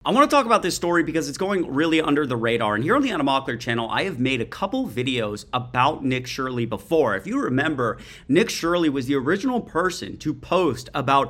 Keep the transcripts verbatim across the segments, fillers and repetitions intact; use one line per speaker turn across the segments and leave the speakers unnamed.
I want to talk about this story because it's going really under the radar. And here on the Adam Mockler channel, I have made a couple videos about Nick Shirley before. If you remember, Nick Shirley was the original person to post about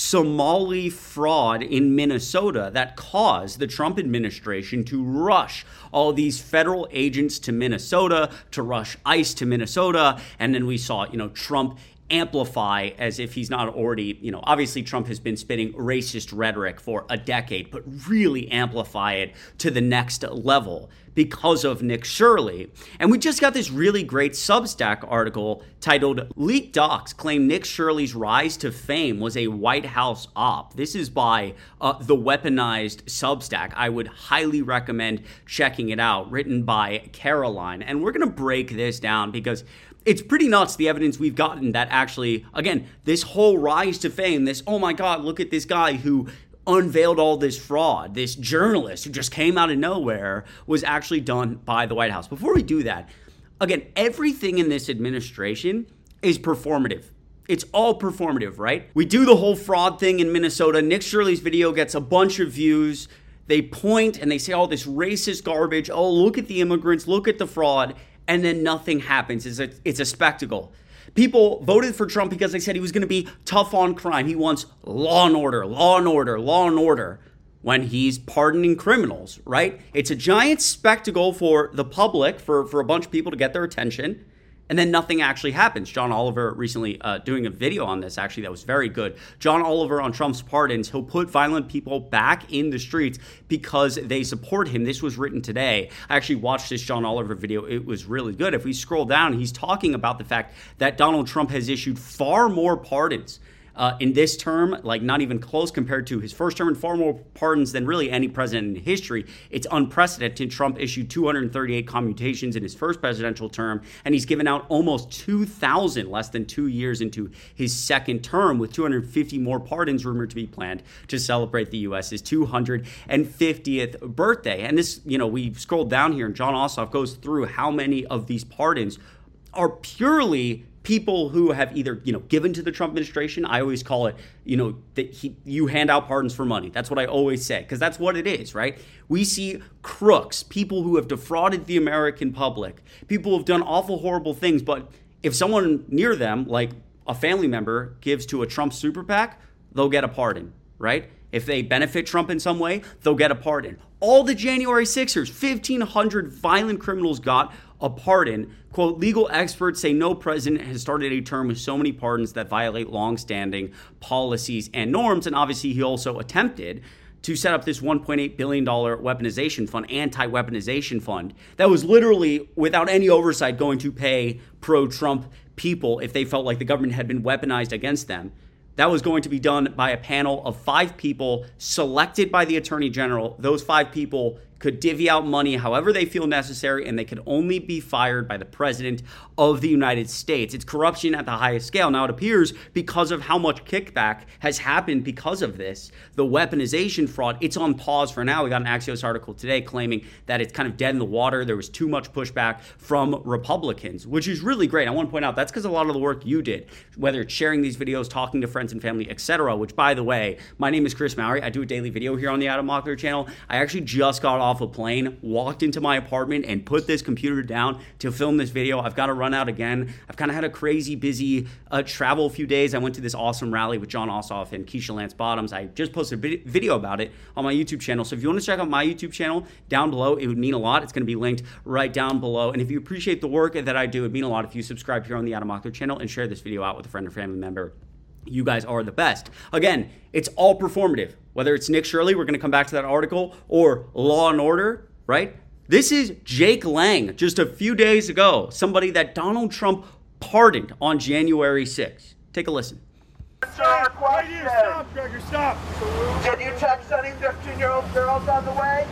Somali fraud in Minnesota that caused the Trump administration to rush all these federal agents to Minnesota, to rush ICE to Minnesota. And then we saw, you know, Trump amplify, as if he's not already, you know, obviously Trump has been spitting racist rhetoric for a decade, but really amplify it to the next level because of Nick Shirley. And we just got this really great Substack article titled "Leaked Docs Claim Nick Shirley's Rise to Fame Was a White House Op." This is by uh, the Weaponized Substack. I would highly recommend checking it out, written by Caroline. And we're going to break this down because it's pretty nuts, the evidence we've gotten that actually, again, this whole rise to fame, this, oh my God, look at this guy who unveiled all this fraud, this journalist who just came out of nowhere, was actually done by the White House. Before we do that, again, everything in this administration is performative. It's all performative, right? We do the whole fraud thing in Minnesota. Nick Shirley's video gets a bunch of views. They point and they say all this racist garbage. Oh, look at the immigrants, look at the fraud. And then nothing happens. It's a, it's a spectacle. People voted for Trump because they said he was going to be tough on crime. He wants law and order, law and order, law and order, when he's pardoning criminals, right? It's a giant spectacle for the public, for, for a bunch of people to get their attention. And then nothing actually happens. John Oliver recently uh, doing a video on this, actually, that was very good. John Oliver on Trump's pardons. He'll put violent people back in the streets because they support him. This was written today. I actually watched this John Oliver video. It was really good. If we scroll down, he's talking about the fact that Donald Trump has issued far more pardons Uh, in this term, like not even close compared to his first term, and far more pardons than really any president in history. It's unprecedented. Trump issued two hundred thirty-eight commutations in his first presidential term, and he's given out almost two thousand less than two years into his second term, with two hundred fifty more pardons rumored to be planned to celebrate the U S's two hundred fiftieth birthday. And this, you know, we scrolled down here, and John Ossoff goes through how many of these pardons are purely people who have either, you know, given to the Trump administration. I always call it, you know, that he, you hand out pardons for money. That's what I always say, because that's what it is, right? We see crooks, people who have defrauded the American public, people who have done awful, horrible things. But if someone near them, like a family member, gives to a Trump super PAC, they'll get a pardon, right? If they benefit Trump in some way, they'll get a pardon. All the January sixers, fifteen hundred violent criminals got a pardon. Quote, legal experts say no president has started a term with so many pardons that violate longstanding policies and norms. And obviously, he also attempted to set up this one point eight billion dollars weaponization fund, anti-weaponization fund, that was literally, without any oversight, going to pay pro-Trump people if they felt like the government had been weaponized against them. That was going to be done by a panel of five people selected by the Attorney General. Those five people could divvy out money however they feel necessary, and they could only be fired by the President of the United States. It's corruption at the highest scale. Now, it appears because of how much kickback has happened because of this, the weaponization fraud, it's on pause for now. We got an Axios article today claiming that it's kind of dead in the water. There was too much pushback from Republicans, which is really great. I want to point out that's because a lot of the work you did, whether it's sharing these videos, talking to friends and family, et cetera, which, by the way, my name is Chris Mowry. I do a daily video here on the Adam Mockler channel. I actually just got off a plane, walked into my apartment, and put this computer down to film this video. I've got to run out again. I've kind of had a crazy busy uh, travel few days. I went to this awesome rally with Jon Ossoff and Keisha Lance Bottoms. I just posted a video about it on my YouTube channel. So if you want to check out my YouTube channel down below, it would mean a lot. It's going to be linked right down below. And if you appreciate the work that I do, it would mean a lot if you subscribe here on the Adam Mockler channel and share this video out with a friend or family member. You guys are the best. Again, it's all performative. Whether it's Nick Shirley, we're going to come back to that article, or Law and Order, right? This is Jake Lang just a few days ago, somebody that Donald Trump pardoned on January sixth. Take a listen.
Sir,
Right here, stop, Gregor, stop.
Can you text any fifteen-year-old girls on the way?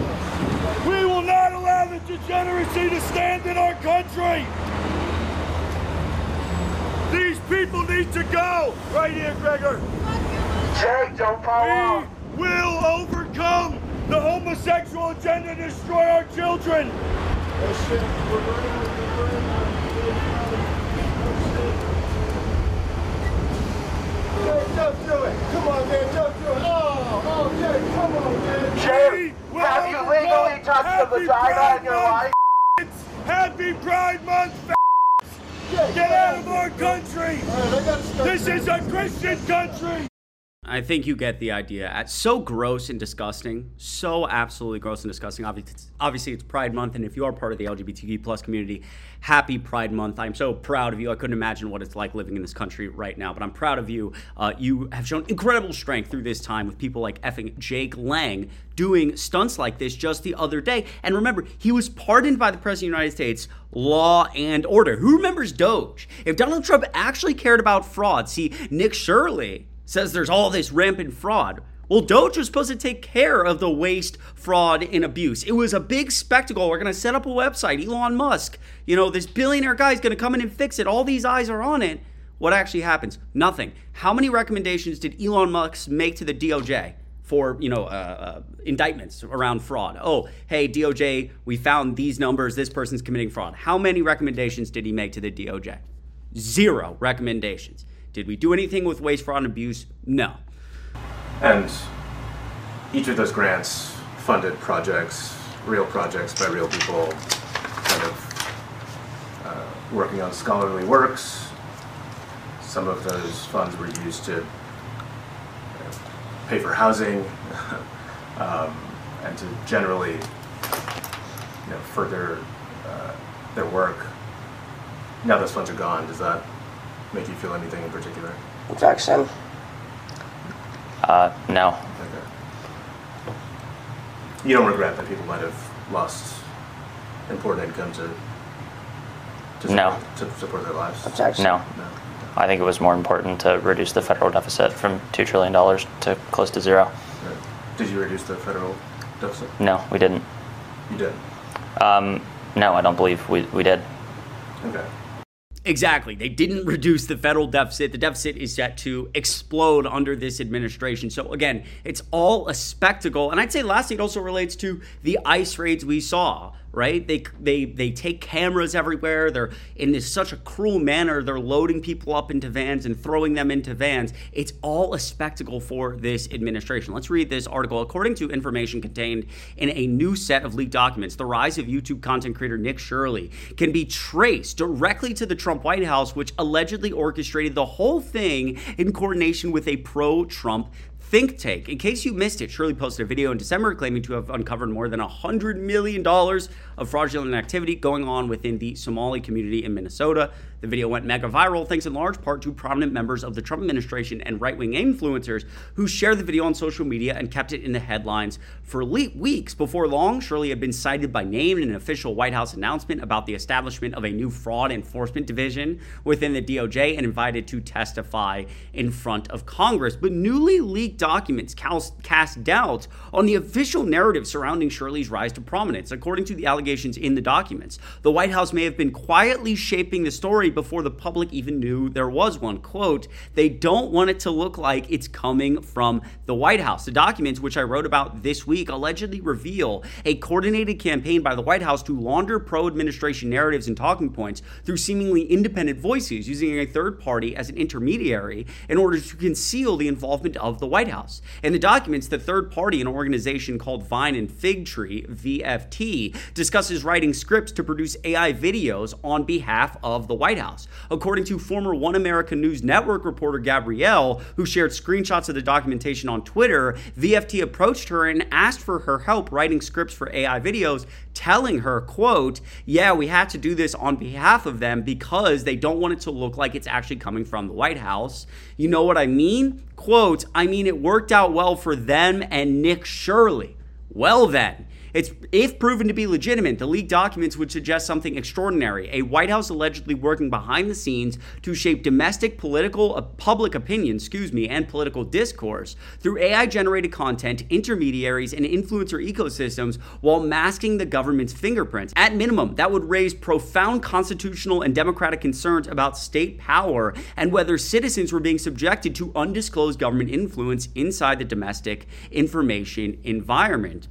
We will not allow the degeneracy to stand in our country. These people need to go. Right here, Gregor.
Jake, don't follow.
We will overcome the homosexual agenda to destroy our children.
Jake, don't do it. Come on, man, don't do it. Oh, oh, Jake, come on, man.
Jake,
Happy Pride Month, Happy Pride Month, get out of our country. This is a Christian country.
I think you get the idea. It's so gross and disgusting. So absolutely gross and disgusting. Obviously it's, obviously, it's Pride Month, and if you are part of the L G B T Q plus community, happy Pride Month. I'm so proud of you. I couldn't imagine what it's like living in this country right now, but I'm proud of you. Uh, you have shown incredible strength through this time with people like effing Jake Lang doing stunts like this just the other day. And remember, he was pardoned by the President of the United States, law and order. Who remembers Doge? If Donald Trump actually cared about fraud, see, Nick Shirley says there's all this rampant fraud. Well, Doge was supposed to take care of the waste, fraud, and abuse. It was a big spectacle. We're going to set up a website. Elon Musk, you know, this billionaire guy is going to come in and fix it. All these eyes are on it. What actually happens? Nothing. How many recommendations did Elon Musk make to the D O J for, you know, uh, uh, indictments around fraud? Oh, hey, D O J, we found these numbers. This person's committing fraud. How many recommendations did he make to the D O J? Zero recommendations. Did we do anything with waste, fraud, and abuse? No.
And each of those grants funded projects, real projects by real people, kind of uh, working on scholarly works. Some of those funds were used to uh, pay for housing um, and to generally, you know, further uh, their work. Now those funds are gone. Does that make you feel anything in particular?
Objection.
Uh, no.
Okay. You don't regret that people might have lost important income to to
No.
support, to support their lives?
Objection.
No.
No.
I think it was more important to reduce the federal deficit from two trillion dollars to close to zero.
Right. Did you reduce the federal deficit?
No, we didn't.
You did.
Um, no, I don't believe we, we did.
Okay.
Exactly. They didn't reduce the federal deficit. The deficit is set to explode under this administration. So again, it's all a spectacle. And I'd say lastly, it also relates to the ICE raids we saw, right? They they they take cameras everywhere. They're in this such a cruel manner. They're loading people up into vans and throwing them into vans. It's all a spectacle for this administration. Let's read this article. According to information contained in a new set of leaked documents, the rise of YouTube content creator Nick Shirley can be traced directly to the Trump White House, which allegedly orchestrated the whole thing in coordination with a pro-Trump think tank. In case you missed it, Shirley posted a video in December claiming to have uncovered more than one hundred million dollars of fraudulent activity going on within the Somali community in Minnesota. The video went mega viral thanks in large part to prominent members of the Trump administration and right-wing influencers who shared the video on social media and kept it in the headlines for le- weeks. Before long, Shirley had been cited by name in an official White House announcement about the establishment of a new fraud enforcement division within the D O J and invited to testify in front of Congress. But newly leaked documents cast doubt on the official narrative surrounding Shirley's rise to prominence. According to the allegations in the documents, the White House may have been quietly shaping the story before the public even knew there was one. Quote, they don't want it to look like it's coming from the White House. The documents, which I wrote about this week, allegedly reveal a coordinated campaign by the White House to launder pro-administration narratives and talking points through seemingly independent voices, using a third party as an intermediary in order to conceal the involvement of the White House. In the documents, the third party, an organization called Vine and Fig Tree, V F T, discusses writing scripts to produce A I videos on behalf of the White House. According to former One America News Network reporter Gabrielle, who shared screenshots of the documentation on Twitter, V F T approached her and asked for her help writing scripts for A I videos, telling her, quote, yeah, we had to do this on behalf of them because they don't want it to look like it's actually coming from the White House. You know what I mean? Quote, I mean, it worked out well for them and Nick Shirley. Well then, it's if proven to be legitimate, the leaked documents would suggest something extraordinary. A White House allegedly working behind the scenes to shape domestic political, uh, public opinion, excuse me, and political discourse through A I-generated content, intermediaries, and influencer ecosystems while masking the government's fingerprints. At minimum, that would raise profound constitutional and democratic concerns about state power and whether citizens were being subjected to undisclosed government influence inside the domestic information environment.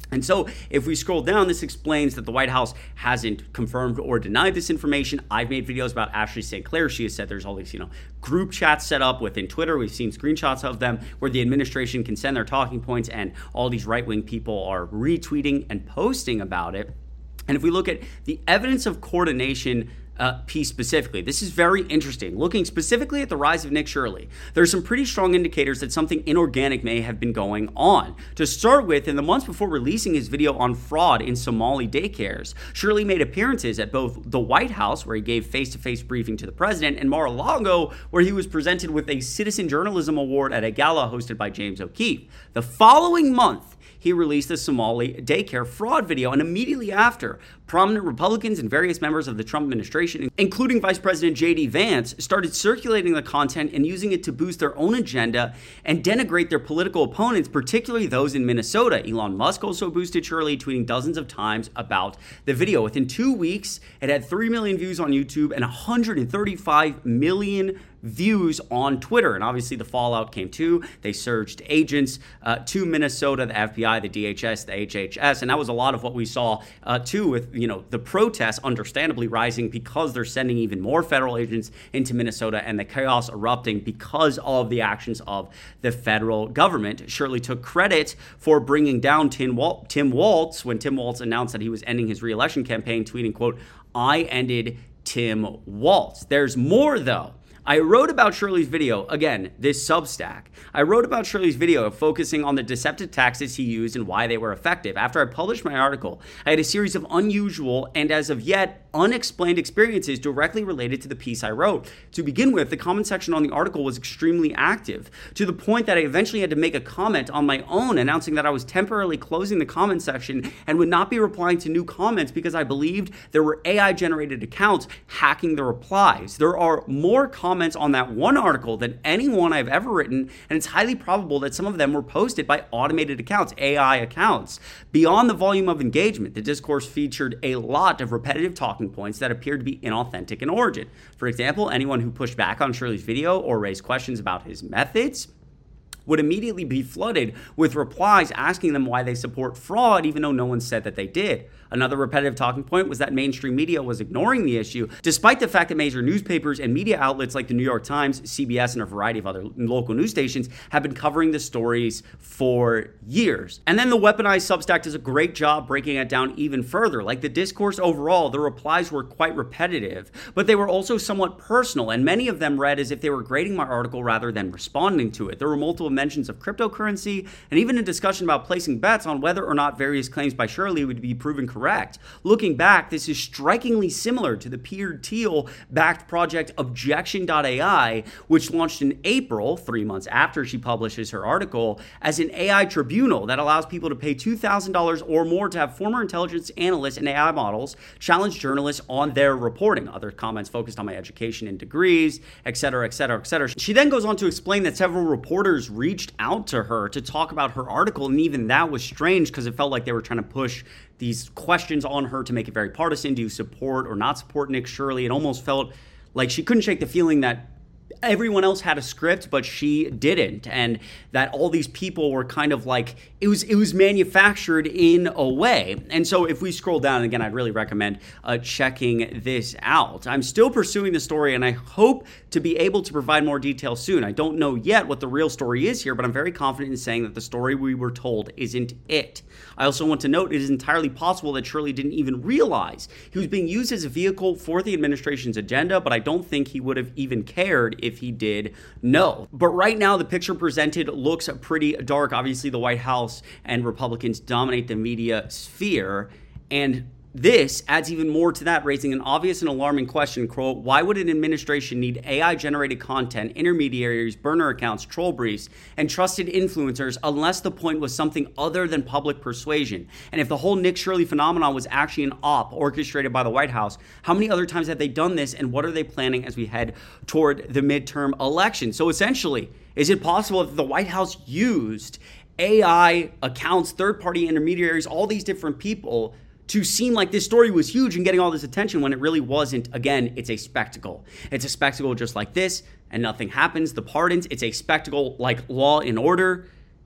And so if we scroll down, this explains that the White House hasn't confirmed or denied this information. I've made videos about Ashley Saint Clair. She has said there's all these, you know, group chats set up within Twitter. We've seen screenshots of them where the administration can send their talking points and all these right-wing people are retweeting and posting about it. And if we look at the evidence of coordination Uh, piece specifically. This is very interesting. Looking specifically at the rise of Nick Shirley, there's some pretty strong indicators that something inorganic may have been going on. To start with, in the months before releasing his video on fraud in Somali daycares, Shirley made appearances at both the White House, where he gave face-to-face briefing to the president, and Mar-a-Lago, where he was presented with a Citizen Journalism Award at a gala hosted by James O'Keefe. The following month, he released a Somali daycare fraud video, and immediately after, prominent Republicans and various members of the Trump administration, including Vice President J D Vance, started circulating the content and using it to boost their own agenda and denigrate their political opponents, particularly those in Minnesota. Elon Musk also boosted Shirley, tweeting dozens of times about the video. Within two weeks, it had three million views on YouTube and one hundred thirty-five million views on Twitter. And obviously the fallout came too. They surged agents uh, to Minnesota, the F B I, the D H S, the H H S. And that was a lot of what we saw uh, too with, you know, the protests understandably rising because they're sending even more federal agents into Minnesota and the chaos erupting because of the actions of the federal government. Shirley took credit for bringing down Tim, Wal- Tim Walz when Tim Walz announced that he was ending his re-election campaign, tweeting, quote, "I ended Tim Walz." There's more though. I wrote about Shirley's video, again, this Substack. I wrote about Shirley's video focusing on the deceptive tactics he used and why they were effective. After I published my article, I had a series of unusual and as of yet unexplained experiences directly related to the piece I wrote. To begin with, the comment section on the article was extremely active, to the point that I eventually had to make a comment on my own announcing that I was temporarily closing the comment section and would not be replying to new comments because I believed there were A I-generated accounts hacking the replies. There are more comments on that one article than any one I've ever written, and it's highly probable that some of them were posted by automated accounts, A I accounts. Beyond the volume of engagement, the discourse featured a lot of repetitive talking points that appeared to be inauthentic in origin. For example, anyone who pushed back on Shirley's video or raised questions about his methods would immediately be flooded with replies asking them why they support fraud, even though no one said that they did. Another repetitive talking point was that mainstream media was ignoring the issue, despite the fact that major newspapers and media outlets like the New York Times, C B S, and a variety of other local news stations have been covering the stories for years. And then the weaponized Substack does a great job breaking it down even further. Like the discourse overall, the replies were quite repetitive, but they were also somewhat personal, and many of them read as if they were grading my article rather than responding to it. There were multiple mentions of cryptocurrency, and even a discussion about placing bets on whether or not various claims by Shirley would be proven correct. Correct. Looking back, this is strikingly similar to the Peter Thiel-backed project Objection dot A I, which launched in April, three months after she publishes her article, as an A I tribunal that allows people to pay two thousand dollars or more to have former intelligence analysts and A I models challenge journalists on their reporting. Other comments focused on my education and degrees, et cetera, et cetera, et cetera. She then goes on to explain that several reporters reached out to her to talk about her article, and even that was strange because it felt like they were trying to push these questions on her to make it very partisan. Do you support or not support Nick Shirley? It almost felt like she couldn't shake the feeling that everyone else had a script, but she didn't, and that all these people were kind of like, it was it was manufactured in a way. And so if we scroll down, again, I'd really recommend uh, checking this out. I'm still pursuing the story, and I hope to be able to provide more details soon. I don't know yet what the real story is here, but I'm very confident in saying that the story we were told isn't it. I also want to note it is entirely possible that Shirley didn't even realize he was being used as a vehicle for the administration's agenda, but I don't think he would have even cared if he did know. But right now, the picture presented looks pretty dark. Obviously, the White House and Republicans dominate the media sphere, and this adds even more to that, raising an obvious and alarming question, quote, why would an administration need A I-generated content, intermediaries, burner accounts, troll briefs, and trusted influencers unless the point was something other than public persuasion? And if the whole Nick Shirley phenomenon was actually an op orchestrated by the White House, how many other times have they done this, and what are they planning as we head toward the midterm election? So essentially, is it possible that the White House used A I accounts, third-party intermediaries, all these different people to seem like this story was huge and getting all this attention when it really wasn't? Again, it's a spectacle. It's a spectacle just like this, and nothing happens. The pardons, it's a spectacle like Law and Order,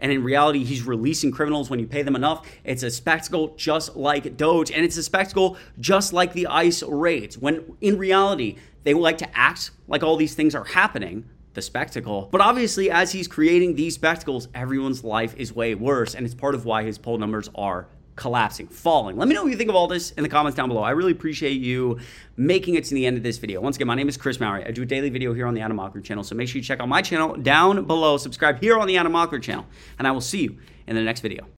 And in reality, he's releasing criminals when you pay them enough. It's a spectacle just like Doge, and it's a spectacle just like the ICE raids, when in reality, they like to act like all these things are happening, the spectacle. But obviously, as he's creating these spectacles, everyone's life is way worse, and it's part of why his poll numbers are collapsing, falling. Let me know what you think of all this in the comments down below. I really appreciate you making it to the end of this video. Once again, my name is Chris Mowry. I do a daily video here on the Adam Mochler channel, so make sure you check out my channel down below, subscribe here on the Adam Mochler channel, and I will see you in the next video.